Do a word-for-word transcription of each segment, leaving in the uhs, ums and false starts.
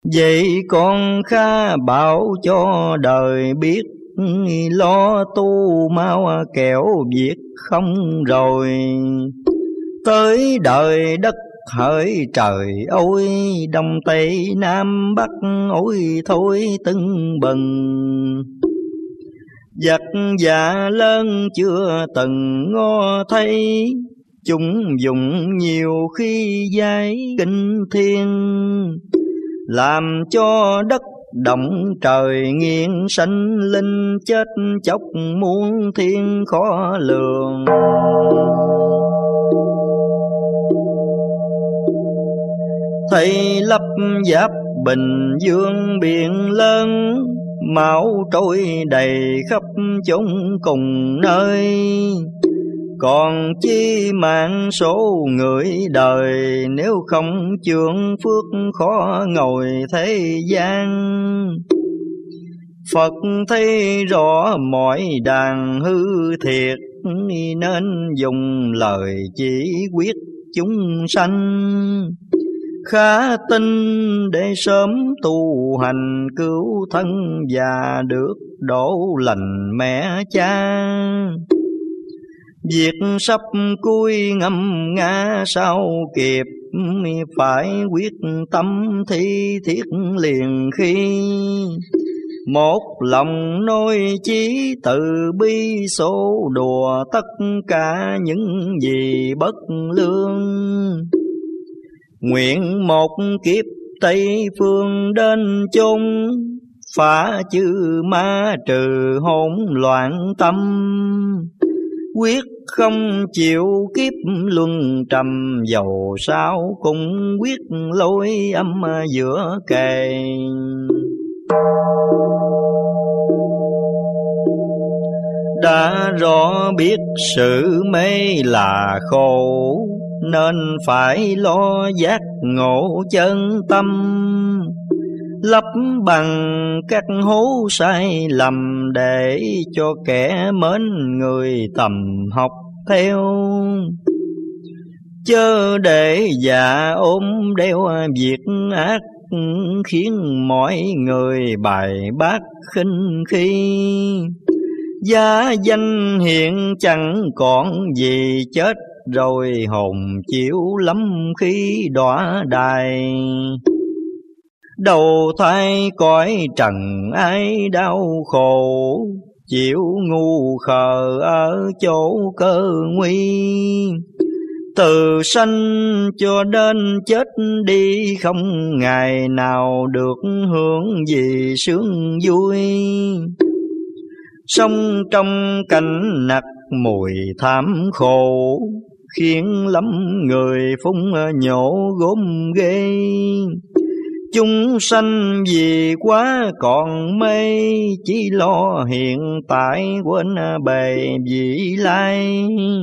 Vậy con khá bảo cho đời biết, lo tu mau kẻo việc không rồi. Tới đời đất hỡi trời ôi, đông tây nam bắc ôi thôi tưng bừng. Giặc giả lớn chưa từng ngó thấy, chúng dùng nhiều khi giai kinh thiên. Làm cho đất động trời nghiêng, sanh linh chết chóc muôn thiên khó lường. Thầy lấp giáp Bình Dương biển lớn, máu trôi đầy khắp chốn cùng nơi. Còn chi mạng số người đời, nếu không chướng phước khó ngồi thế gian. Phật thấy rõ mọi đàn hư thiệt, nên dùng lời chỉ quyết chúng sanh. Khá tin để sớm tu hành, cứu thân và được độ lành mẹ cha. Việc sắp cuối ngâm ngã sao kịp, phải quyết tâm thi thiết liền khi. Một lòng nói chí từ bi, số đùa tất cả những gì bất lương. Nguyện một kiếp Tây phương đến chốn, phá chư ma trừ hỗn loạn tâm. Quyết không chịu kiếp luân trầm, dầu sao cũng quyết lối âm giữa kề. Đã rõ biết sự mê là khổ, nên phải lo giác ngộ chân tâm. Lấp bằng các hố sai lầm, để cho kẻ mến người tầm học theo. Chớ để già ôm đeo việc ác, khiến mọi người bài bác khinh khi. Giá danh hiện chẳng còn gì, chết rồi hồn chịu lắm khi đọa đài. Đầu thai cõi trần ai đau khổ, chịu ngu khờ ở chỗ cơ nguy. Từ sanh cho đến chết đi, không ngày nào được hưởng gì sướng vui. Sống trong cảnh nặc mùi thảm khổ, khiến lắm người phúng nhổ gốm ghê. Chúng sanh vì quá còn mê, chỉ lo hiện tại quên bề vị lai.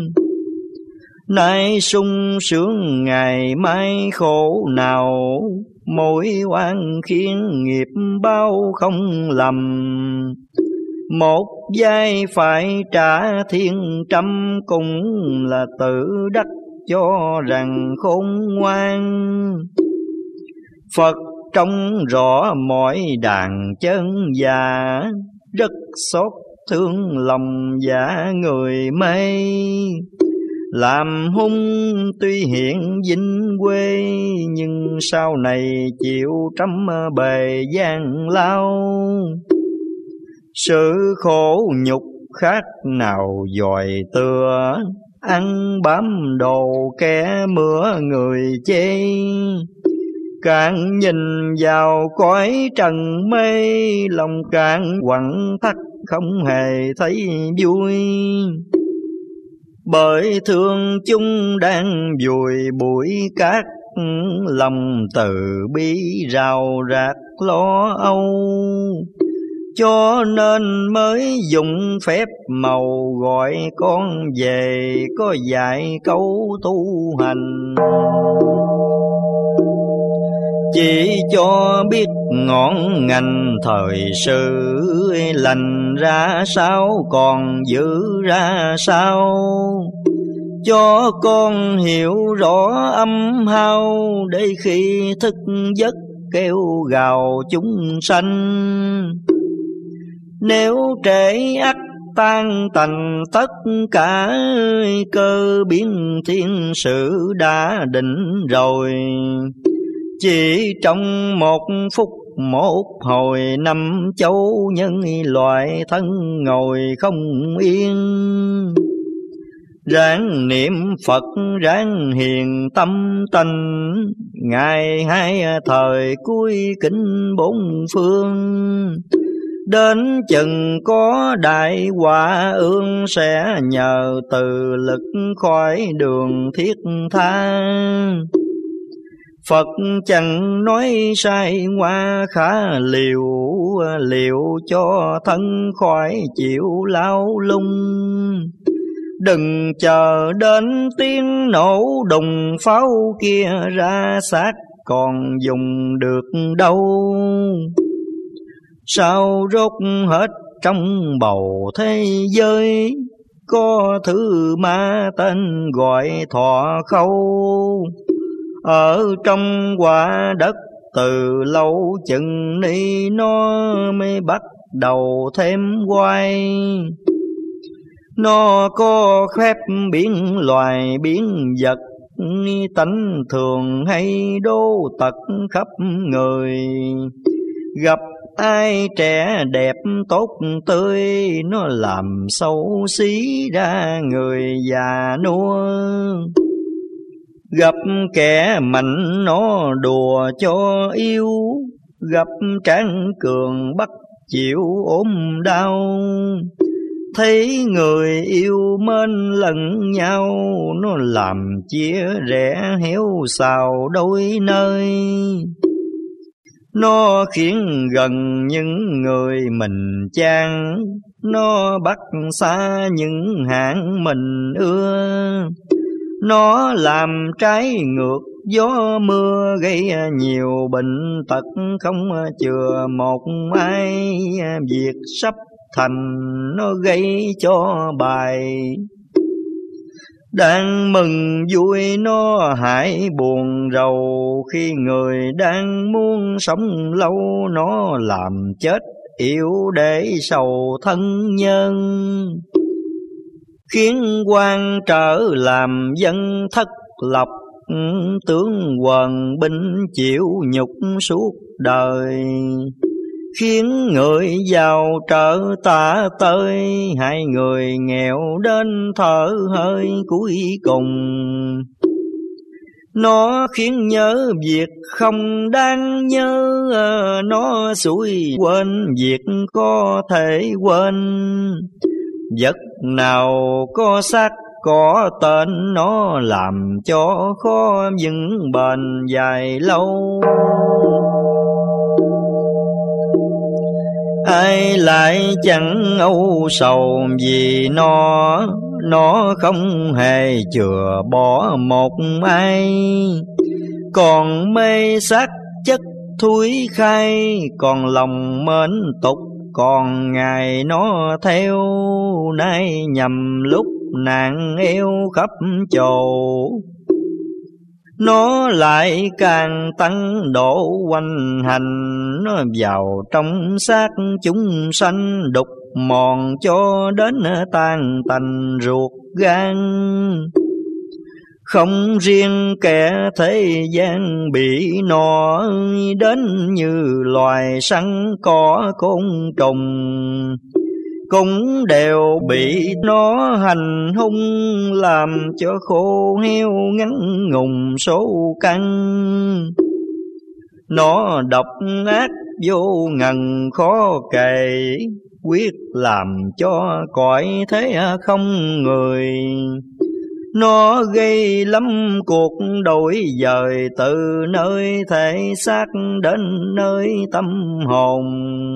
Nay sung sướng ngày mai khổ nào, mỗi oan khiến nghiệp bao không lầm. Một giai phải trả thiên trăm, cũng là tự đắc cho rằng khôn ngoan. Phật trông rõ mọi đàn chân già, rất xót thương lòng giả người mê. Làm hung tuy hiện vinh quê, nhưng sau này chịu trăm bề gian lao. Sự khổ nhục khác nào dòi tựa, ăn bám đồ kẻ mửa người chê. Càng nhìn vào cõi trần mê, lòng càng quặn thắt không hề thấy vui. Bởi thương chúng đang vùi bụi cát, lòng từ bi rào rạc lo âu. Cho nên mới dùng phép màu gọi con về, có dạy câu tu hành. Chỉ cho biết ngọn ngành thời sự, lành ra sao còn giữ ra sao. Cho con hiểu rõ âm hao, để khi thức giấc kêu gào chúng sanh. Nếu trễ ắt tan tành tất cả, cơ biến thiên sự đã định rồi. Chỉ trong một phút một hồi, năm châu nhân loại thân ngồi không yên. Ráng niệm Phật ráng hiền tâm tánh, ngày hai thời cuối kính bốn phương. Đến chừng có đại họa ương, sẽ nhờ từ lực khỏi đường thiết tha. Phật chẳng nói sai ngoa khá liều, liệu cho thân khỏi chịu lao lung. Đừng chờ đến tiếng nổ đùng pháo kia ra, xác còn dùng được đâu. Sao rốt hết trong bầu thế giới, có thứ ma tên gọi thọ khâu. Ở trong quả đất từ lâu chừng ni, nó mới bắt đầu thêm quay. Nó có phép biến loài biến vật, tánh thường hay đô tật khắp người. Gặp ai trẻ đẹp tốt tươi, nó làm xấu xí ra người già nua. Gặp kẻ mạnh nó đùa cho yêu, gặp tráng cường bắt chịu ốm đau. Thấy người yêu mến lẫn nhau, nó làm chia rẽ héo xào đôi nơi. Nó khiến gần những người mình chan, nó bắt xa những hạng mình ưa. Nó làm trái ngược gió mưa, gây nhiều bệnh tật không chừa một ai. Việc sắp thành nó gây cho bài, đang mừng vui nó hại buồn rầu. Khi người đang muốn sống lâu, nó làm chết yếu để sầu thân nhân. Khiến quan trở làm dân thất lộc, tướng quần binh chịu nhục suốt đời. Khiến người giàu trở tả tơi, hai người nghèo đến thở hơi cuối cùng. Nó khiến nhớ việc không đáng nhớ, nó xui quên việc có thể quên. Vật nào có xác có tên, nó làm cho khó vững bền dài lâu. Ai lại chẳng âu sầu vì nó, nó không hề chừa bỏ một ai. Còn mê xác chất thúi khai, còn lòng mến tục còn ngày nó theo. Nay nhầm lúc nạn eo khắp chầu, nó lại càng tăng độ quanh hành. Nó vào trong xác chúng sanh, đục mòn cho đến tan tành ruột gan. Không riêng kẻ thế gian bị nó, đến như loài săn cỏ côn trùng. Cũng đều bị nó hành hung, làm cho khô heo ngắn ngùng số căn. Nó độc ác vô ngần khó kể, quyết làm cho cõi thế không người. Nó gây lắm cuộc đổi dời, từ nơi thể xác đến nơi tâm hồn.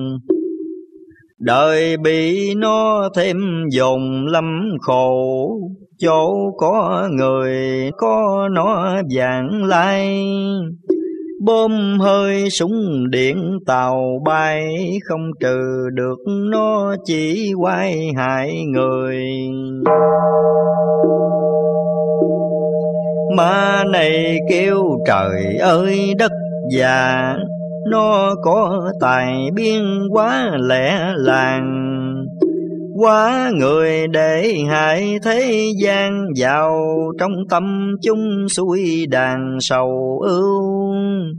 Đời bị nó thêm dồn lắm khổ, chỗ có người có nó vàng lai. Bom hơi súng điện tàu bay, không trừ được nó chỉ quay hại người. Ma này kêu trời ơi đất già, nó có tài biên quá lẻ làng, quá người để hại thế gian, vào trong tâm chúng xuôi đàn sầu ưu.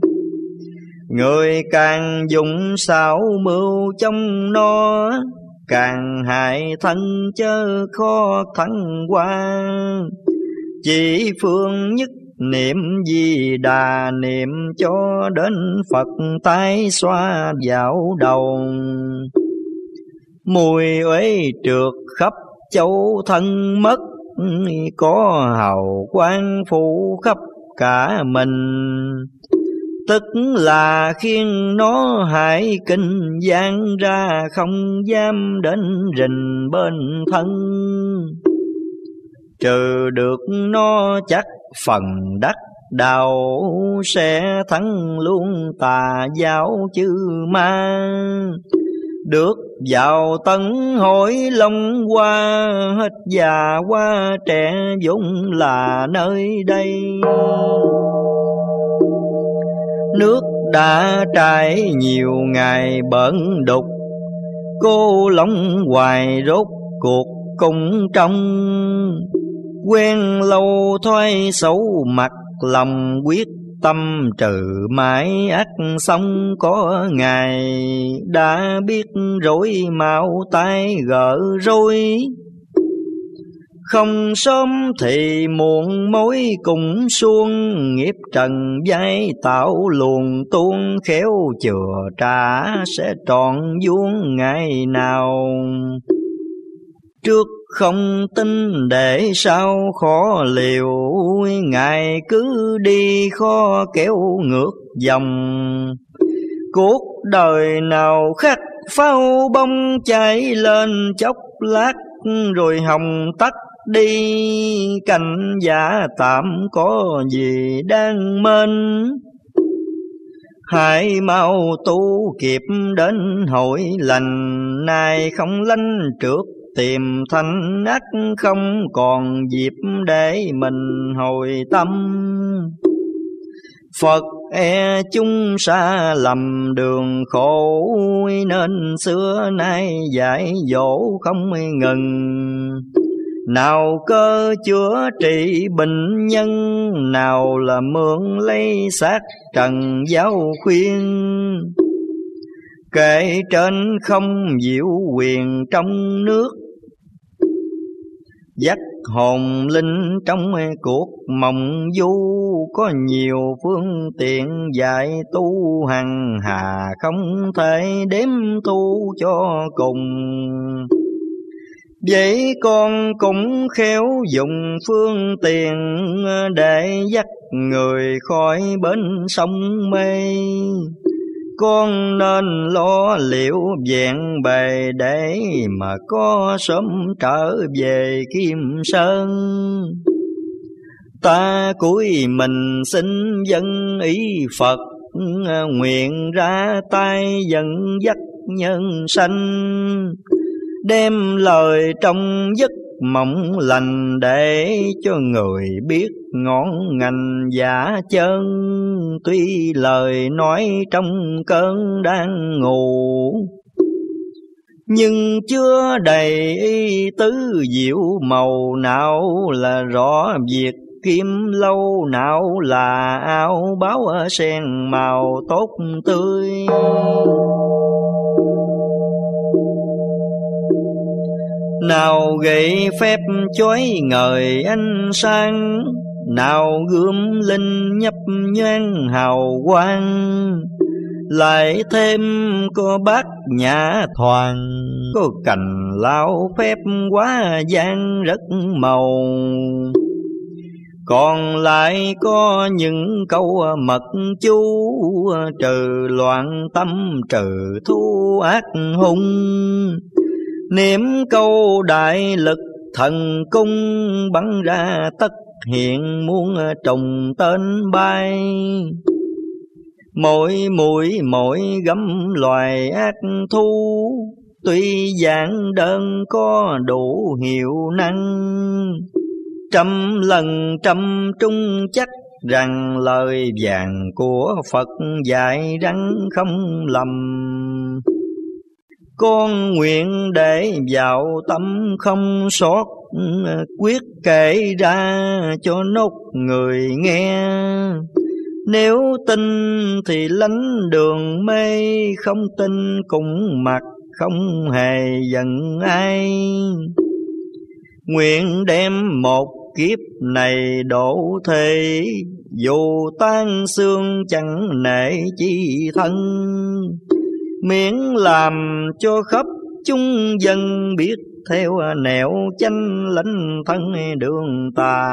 Người càng dùng xảo mưu trong nó, càng hại thân chớ khó thắng qua. Chỉ phương nhất niệm Di Đà, niệm cho đến Phật tái xoa vào đầu. Mùi uế trượt khắp châu thân mất, có hào quang phủ khắp cả mình. Tức là khiến nó hại kinh gian ra, không dám đến rình bên thân. Trừ được nó chắc phần đắc đạo, sẽ thắng luôn tà giáo chư ma. Được vào tấn hội long qua, hết già qua trẻ vốn là nơi đây. Nước đã trải nhiều ngày bẩn đục, cô lóng hoài rốt cuộc cùng trong. Quen lâu thoái xấu mặt lòng, quyết tâm trừ mãi ác xong có ngày. Đã biết rối mau tay gỡ rối, không sớm thì muộn mối cùng xuông. Nghiệp trần vai tạo luồng tuôn, khéo chừa trả sẽ trọn vuông ngày nào. Trước không tin để sao khó liều, ngày cứ đi khó kéo ngược dòng. Cuộc đời nào khắc pháo bông cháy lên chốc lát, rồi hồng tắt đi. Cảnh giả tạm có gì đang mên, hãy mau tu kịp đến hội lành. Nay không lánh trước tìm thanh ác, không còn dịp để mình hồi tâm. Phật e chúng xa lầm đường khổ, nên xưa nay dạy dỗ không ngừng. Nào cơ chữa trị bệnh nhân, nào là mượn lấy xác trần giáo khuyên. Kể trên không diệu quyền trong nước, dắt hồn linh trong cuộc mộng du. Có nhiều phương tiện dạy tu hằng hà, không thể đếm tu cho cùng. Vậy con cũng khéo dùng phương tiện, để dắt người khỏi bến sông mê. Con nên lo liệu vẹn bề, để mà có sớm trở về Kim Sơn. Ta cúi mình xin dân ý Phật, nguyện ra tay dẫn dắt nhân sanh. Đem lời trong giấc mộng lành, để cho người biết ngọn ngành giả chân. Tuy lời nói trong cơn đang ngủ, nhưng chưa đầy ý tứ diệu màu. Nào là rõ việc kim lâu, nào là áo báo sen màu tốt tươi. Nào gậy phép chói ngời ánh sáng, nào gươm linh nhấp nhoáng hào quang. Lại thêm có bát nhã thoàn, có cành lao phép quá gian rất màu. Còn lại có những câu mật chú, trừ loạn tâm trừ thú ác hung. Niệm câu đại lực thần cung, bắn ra tất hiện muôn trùng tên bay. Mỗi mũi mỗi gấm loài ác thú, tuy giản đơn có đủ hiệu năng. Trăm lần trăm trung chắc rằng lời vàng của Phật dạy rắn không lầm. Con nguyện để vào tâm không sót, quyết kể ra cho nốt người nghe. Nếu tin thì lánh đường mê, không tin cũng mặc không hề giận ai. Nguyện đem một kiếp này độ thế, dù tan xương chẳng nể chi thân. Miễn làm cho khắp chúng dân biết, theo nẻo chánh lãnh thân đường tà.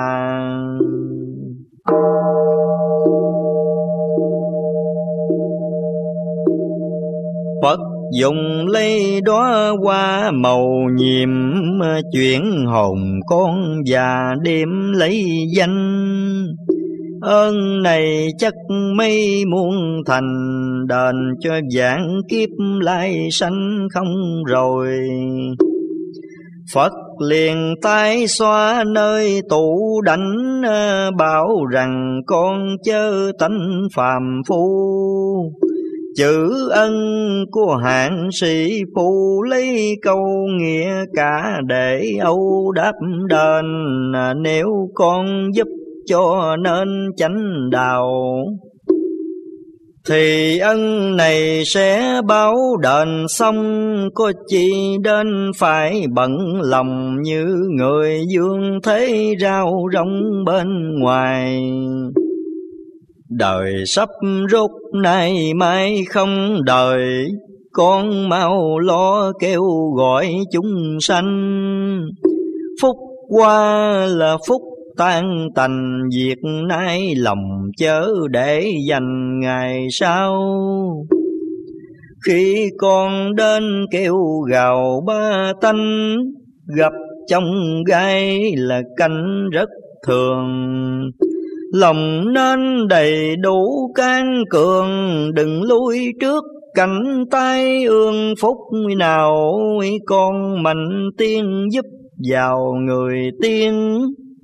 Phật dùng lấy đóa hoa màu nhiệm, chuyển hồn con và đêm lấy danh. Ơn này chắc mấy muôn thành, đền cho vạn kiếp lai sanh không rồi. Phật liền tay xoa nơi tủ đảnh, bảo rằng con chớ tánh phàm phu. Chữ ân của hạng sĩ phu, lấy câu nghĩa cả để âu đáp đền. Nếu con giúp cho nên chánh đạo, thì ân này sẽ báo đền xong. Có chi đến phải bận lòng, như người dương thế rao rong bên ngoài. Đời sắp rốt nay mai không đợi, con mau lo kêu gọi chúng sanh. Phúc qua là phúc tan tành, việc nay lòng chớ để dành ngày sau. Khi con đến kêu gào ba tanh, gặp trong gai là canh rất thường. Lòng nên đầy đủ can cường, đừng lui trước cánh tay ương phúc nào. Con mạnh tiên giúp vào người tiên,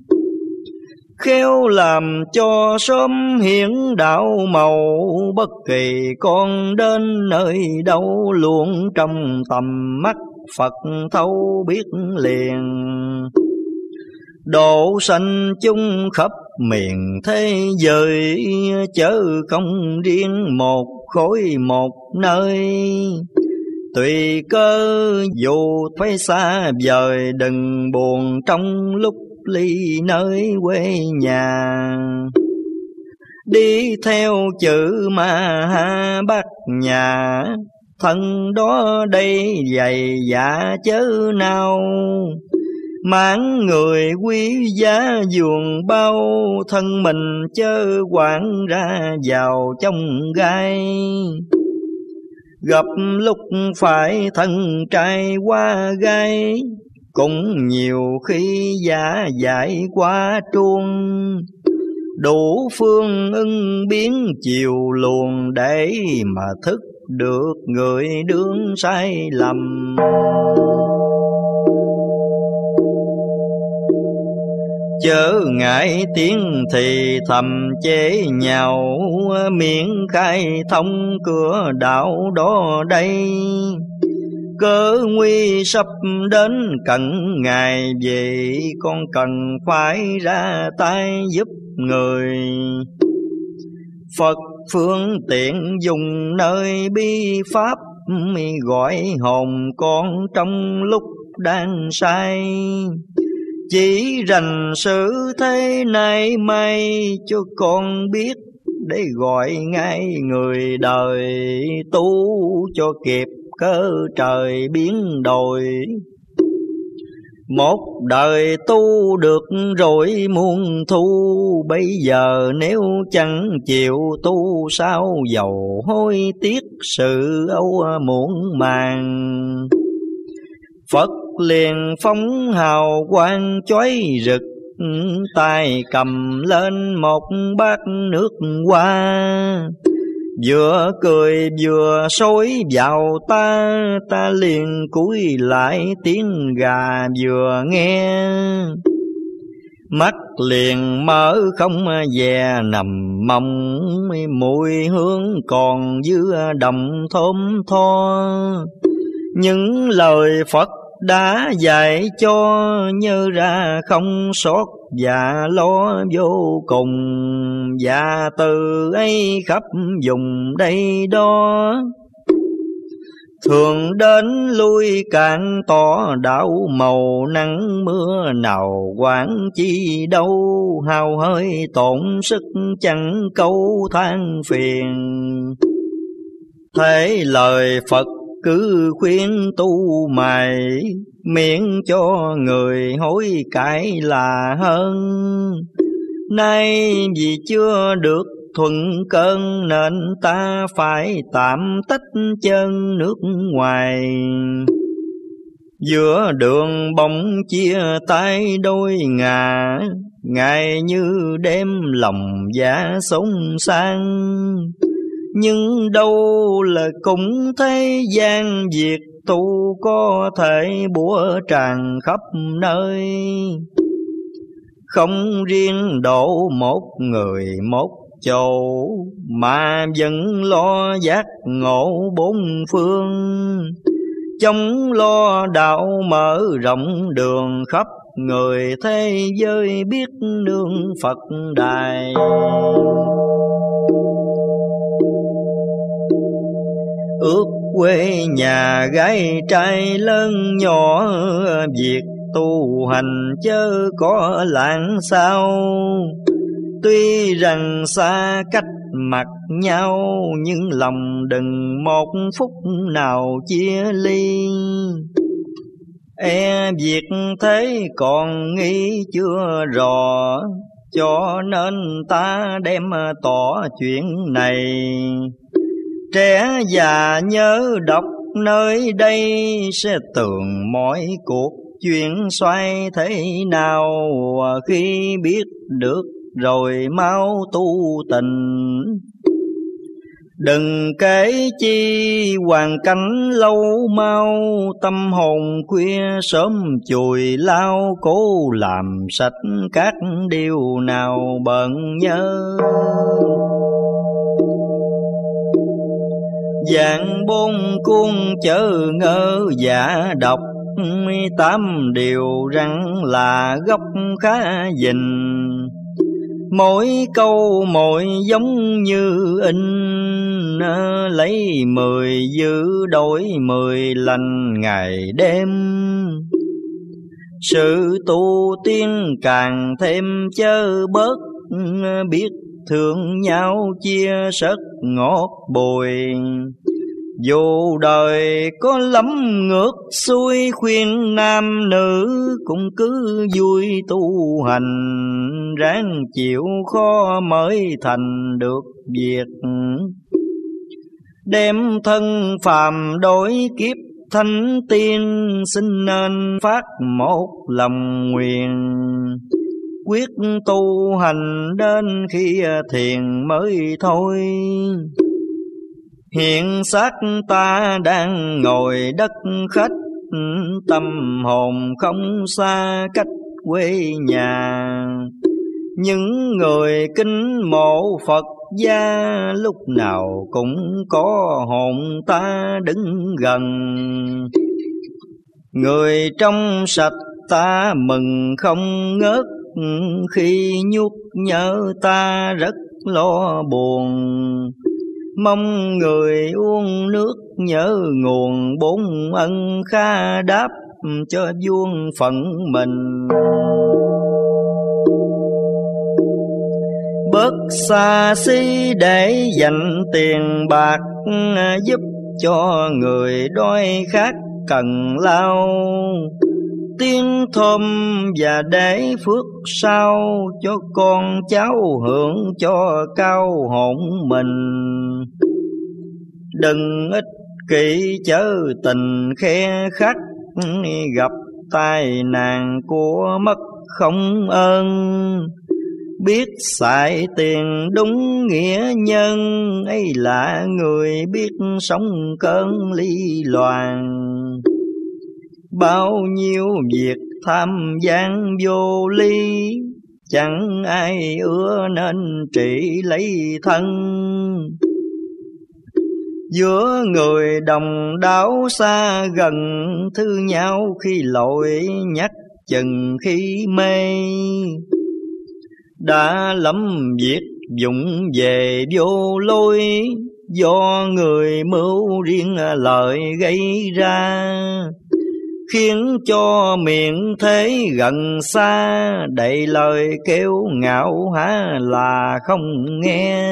khéo làm cho sớm hiển đạo màu. Bất kỳ con đến nơi đâu, luôn trong tầm mắt Phật thấu biết liền. Độ sanh chung khắp miền thế giới, chớ không riêng một khối một nơi. Tùy cơ dù phải xa vời, đừng buồn trong lúc ly nơi quê nhà. Đi theo chữ mà ha bát nhà, thân đó đây dày dạ chớ nào. Mãn người quý giá giường bao, thân mình chớ quản ra vào trong gai. Gặp lúc phải thân trai qua gai, cũng nhiều khi giả dại quá truông. Đủ phương ưng biến chiều luồng, để mà thức được người đương sai lầm. Chớ ngại tiếng thì thầm chế nhạo, miệng khai thông cửa đạo đó đây. Cớ nguy sắp đến cận ngày về, con cần phải ra tay giúp người. Phật phương tiện dùng nơi bi pháp, gọi hồn con trong lúc đang say. Chỉ rành sự thế này mai, cho con biết để gọi ngay người đời. Tu cho kịp cơ trời biến đổi, một đời tu được rồi muôn thu. Bây giờ nếu chẳng chịu tu, sao dầu hối tiếc sự âu muộn màng. Phật liền phóng hào quang chói rực, tay cầm lên một bát nước hoa. Vừa cười vừa xối vào ta, ta liền cúi lại tiếng gà vừa nghe. mắt liền mở không dè nằm mong, mùi hương còn dư đậm thơm tho. Những lời Phật đã dạy cho, nhớ ra không sót và lo vô cùng. Và từ ấy khắp vùng đây đó, thường đến lui càng tỏ đạo màu nắng mưa nào quản chi đâu. Hao hơi tổn sức chẳng câu than phiền, thế lời Phật cứ khuyên tu mày, miễn cho người hối cải là hơn. Nay vì chưa được thuận cơn, nên ta phải tạm tách chân nước ngoài. Giữa đường bỗng chia tay đôi ngả, ngày như đêm lòng dạ sống sang. Nhưng đâu là cũng thế gian việc tu có thể bủa tràn khắp nơi. Không riêng độ một người một chỗ, mà vẫn lo giác ngộ bốn phương. Chống lo đạo mở rộng đường khắp, người thế giới biết nương Phật đài. Ước quê nhà gái trai lớn nhỏ, việc tu hành chớ có lãng sao. Tuy rằng xa cách mặt nhau, nhưng lòng đừng một phút nào chia ly. E việc thế còn nghĩ chưa rõ, cho nên ta đem tỏ chuyện này. Trẻ già nhớ đọc nơi đây, sẽ tường mọi cuộc chuyện xoay thế nào. Khi biết được rồi mau tu tình, đừng kể chi hoàn cảnh lâu mau. Tâm hồn khuya sớm chùi lao, cố làm sạch các điều nào bận nhớ. Dạng bốn cuốn chớ ngỡ dạ đọc, tám điều răng là gốc khá dình. Mỗi câu mỗi giống như in, lấy mười giữ đổi mười lành ngày đêm. Sự tu tiên càng thêm chớ bớt, biết thương nhau chia sớt ngọt bùi. Dù đời có lắm ngược xuôi, khuyên nam nữ cũng cứ vui tu hành. Ráng chịu khó mới thành được việc, đem thân phàm đổi kiếp thánh tiên. Xin nên phát một lòng nguyện, quyết tu hành đến khi thiền mới thôi. Hiện xác ta đang ngồi đất khách, tâm hồn không xa cách quê nhà. Những người kính mộ Phật gia, lúc nào cũng có hồn ta đứng gần. Người trong sạch ta mừng không ngớt, khi nhúc nhớ ta rất lo buồn. Mong người uống nước nhớ nguồn, bốn ân kha đáp cho vuông phận mình. Bớt xa xí để dành tiền bạc, giúp cho người đói khát cần lao. Tiếng thơm và để phước sau, cho con cháu hưởng cho cao hồn mình. Đừng ích kỷ chớ tình khe khắc, gặp tai nạn của mất không ơn. Biết xài tiền đúng nghĩa nhân, ấy là người biết sống cơn ly loàn. Bao nhiêu việc tham gian vô lý, chẳng ai ưa nên trị lấy thân. Giữa người đồng đảo xa gần, thư nhau khi lội nhắc chừng khi mê. Đã lắm việc dụng về vô lối, do người mưu riêng lời gây ra, khiến cho miệng thế gần xa, đầy lời kêu ngạo há là không nghe.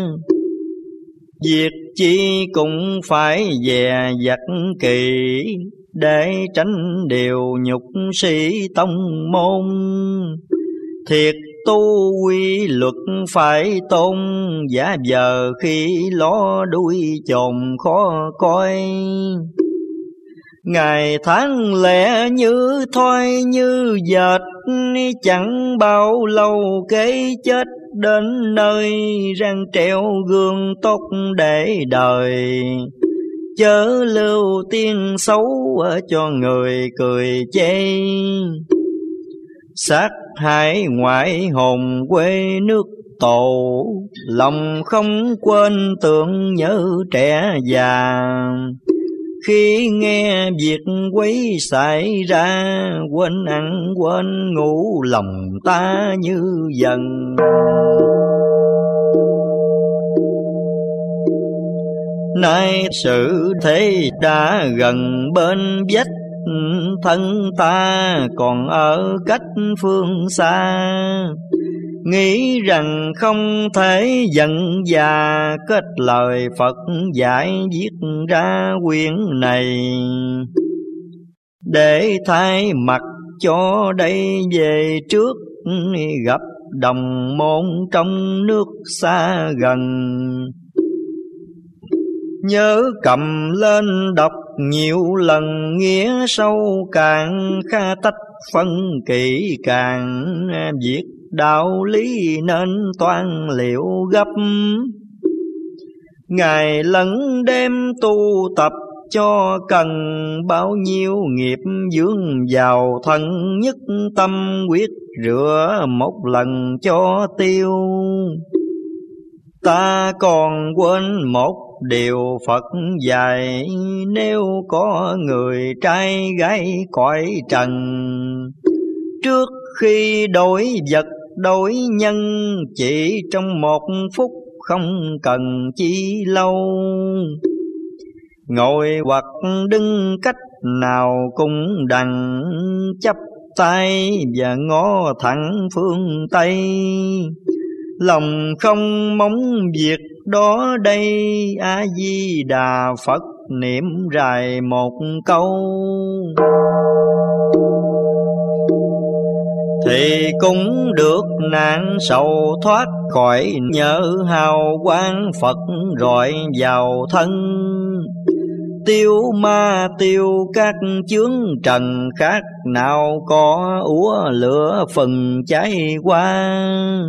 Việc chi cũng phải dè dặt kỳ, để tránh điều nhục sĩ tông môn. Thiệt tu quy luật phải tôn, giả vờ khi ló đuôi chồn khó coi. Ngày tháng lẻ như thoi như dệt, chẳng bao lâu kế chết đến nơi. Răng treo gương tốt để đời, chớ lưu tiên xấu cho người cười chê. Sát hại ngoại hồn quê nước tổ, lòng không quên tưởng nhớ trẻ già. Khi nghe việc quấy xảy ra, quên ăn quên ngủ lòng ta như dần. Nay sự thế đã gần bên vách, thân ta còn ở cách phương xa. Nghĩ rằng không thể giận già, kết lời Phật dạy viết ra quyển này. Để thay mặt cho đây về trước, gặp đồng môn trong nước xa gần. Nhớ cầm lên đọc nhiều lần, nghĩa sâu càng kha tách phân kỹ càng. Việc đạo lý nên toan liệu gấp, ngày lẫn đêm tu tập cho cần. Bao nhiêu nghiệp vướng vào thân, nhất tâm quyết rửa một lần cho tiêu. Ta còn quên một điều Phật dạy, nếu có người trai gái cõi trần, trước khi đổi vật đổi nhân, chỉ trong một phút không cần chi lâu. Ngồi hoặc đứng cách nào cũng đành, chắp tay và ngó thẳng phương Tây. Lòng không mong việc đó đây, A Di Đà Phật niệm rài một câu. Thì cũng được nạn sầu thoát khỏi, nhờ hào quang Phật rọi vào thân. Tiêu ma tiêu các chướng trần, khác nào có úa lửa phần cháy qua.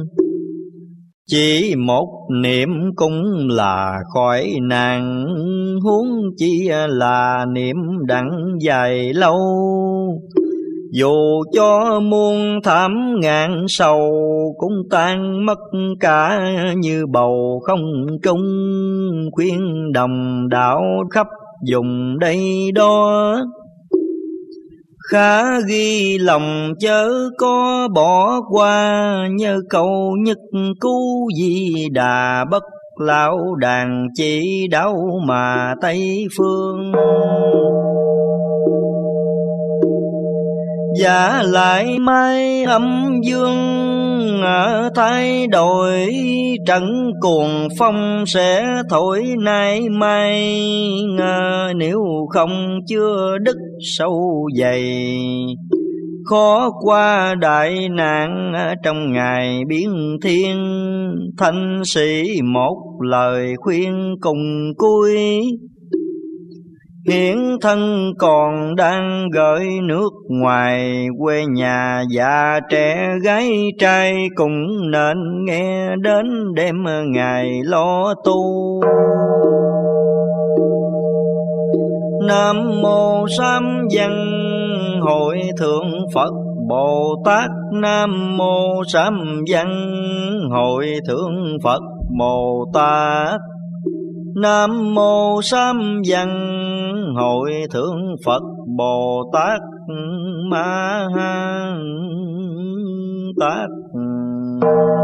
Chỉ một niệm cũng là khỏi nạn, huống chi là niệm đặng dài lâu. Dù cho muôn thảm ngàn sầu, cũng tan mất cả như bầu không trung. Khuyên đồng đạo khắp vùng đây đó, khá ghi lòng chớ có bỏ qua. Nhớ câu nhất cứu Di Đà, bất lão đàn chỉ đáo mà Tây phương. Giả lại mai âm dương thay đổi, trận cuồng phong sẽ thổi nay mai. Nếu không chưa đứt sâu dày, khó qua đại nạn trong ngày biến thiên. Thanh sĩ một lời khuyên cùng cuối, hiển thân còn đang gửi nước ngoài. Quê nhà già trẻ gái trai cũng nên nghe đến đêm ngày lo tu. Nam mô Sám Văn Hội Thượng Phật Bồ Tát. Nam mô Sám Văn Hội Thượng Phật Bồ Tát. Nam mô Sám Văn Hội Thượng Phật Bồ Tát Ma Tát.